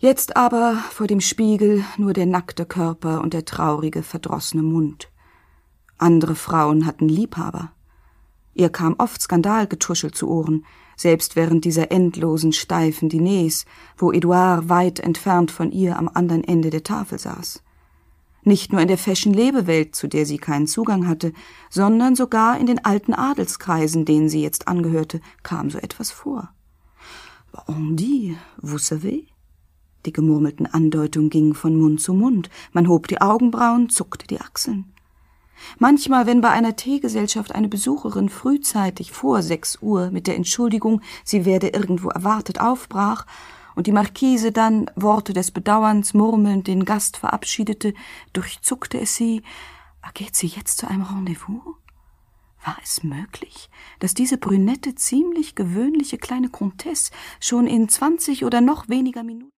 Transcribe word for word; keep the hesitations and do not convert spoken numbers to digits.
Jetzt aber vor dem Spiegel nur der nackte Körper und der traurige, verdrossene Mund. Andere Frauen hatten Liebhaber. Ihr kam oft Skandalgetuschel zu Ohren, selbst während dieser endlosen, steifen Diners, wo Edouard weit entfernt von ihr am anderen Ende der Tafel saß. Nicht nur in der Fashion-Lebewelt, zu der sie keinen Zugang hatte, sondern sogar in den alten Adelskreisen, denen sie jetzt angehörte, kam so etwas vor. On dit, vous savez? Die gemurmelten Andeutungen gingen von Mund zu Mund. Man hob die Augenbrauen, zuckte die Achseln. Manchmal, wenn bei einer Teegesellschaft eine Besucherin frühzeitig vor sechs Uhr mit der Entschuldigung, sie werde irgendwo erwartet, aufbrach und die Marquise dann, Worte des Bedauerns murmelnd, den Gast verabschiedete, durchzuckte es sie, geht sie jetzt zu einem Rendezvous? War es möglich, dass diese brünette, ziemlich gewöhnliche kleine Comtesse schon in zwanzig oder noch weniger Minuten